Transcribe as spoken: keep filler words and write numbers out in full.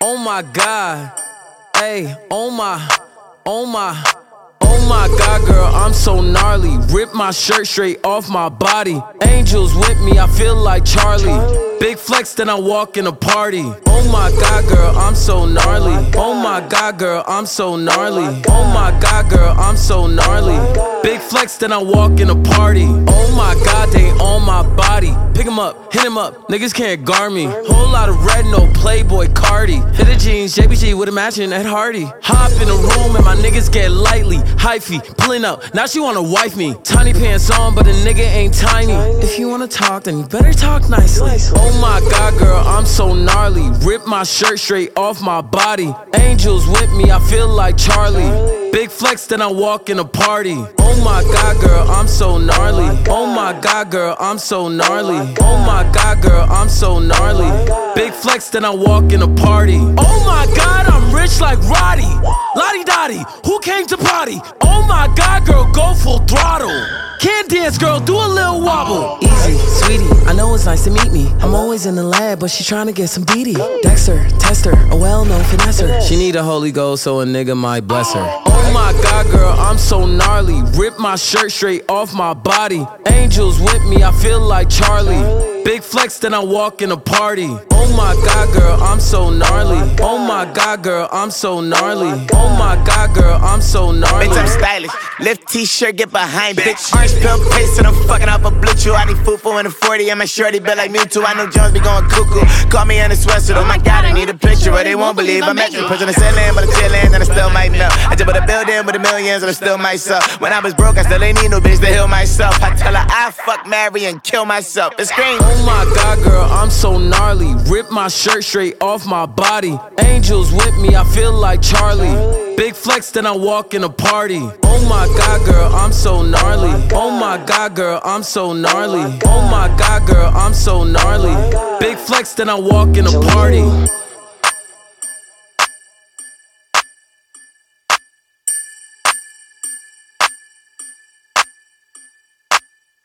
Oh my God, hey, oh my, oh my, oh my God, girl, I'm so gnarly. Rip my shirt straight off my body. Angels with me, I feel like Charlie. Big flex, then I walk in a party. Oh my God, girl, I'm so gnarly. Oh my God, girl, I'm so gnarly. Oh my God, girl, I'm so gnarly. Big flex, then I walk in a party. Oh my God, they on my body. Pick 'em up, hit 'em up, niggas can't guard me. Whole lot of red, no Playboy Cardi. Hit the jeans, J B G with a matching Ed Hardy. Hop in the room and my niggas get lightly. Hyphy, pulling up, now she wanna wife me. Tiny pants on, but a nigga ain't tiny. If you wanna talk, then you better talk nicely. Oh my God, girl, I'm so gnarly. Rip my shirt straight off my body. Angels with me, I feel like Charlie. Big flex, then I walk in a party. Oh my God, girl, I'm so gnarly. Oh my God, girl, I'm so gnarly. Oh my God, girl, I'm so gnarly. Big flex, then I walk in a party. Oh my God, I'm rich like Roddy. Lottie Dottie, who came to party? Oh my God, girl, go full throttle. Can't dance, girl, do a little wobble. Easy, sweetie, I know it's nice to meet me. I'm always in the lab, but she tryna get some B D. Dexter, tester, a well-known finesser. She need a Holy Ghost, so a nigga might bless her. Oh my God, girl, I'm so gnarly. Rip my shirt straight off my body. Angels with me, I feel like Charlie. Big flex, then I walk in a party. Oh my God, girl, I'm so gnarly. Oh my God, girl, I'm so gnarly. Oh my God, girl, I'm so gnarly. Bitch, I'm stylish. Lift t-shirt, get behind, bitch. Orange pill paste, and I'm fucking up a blue chew. I need food for in a forty, and my shorty built like Mewtwo. I know Jones be going cuckoo. Call me in a sweatsuit. Oh my God, I need a picture, or they won't believe I'm at you. Pushing the ceiling, but I'm chillin', and I still might melt. I just bought a building with the millions, and I still myself. When I was broke, I still ain't need no bitch to heal myself. I tell her I fuck, marry, and kill myself. It's scream. Oh my God, girl, I'm so gnarly. Rip my shirt straight off my body. Angels with me, I feel like Charlie. Big flex, then I walk in a party. Oh my God, girl, I'm so gnarly. Oh my God, girl, I'm so gnarly. Oh my God, girl, I'm so gnarly. Big flex, then I walk in a party.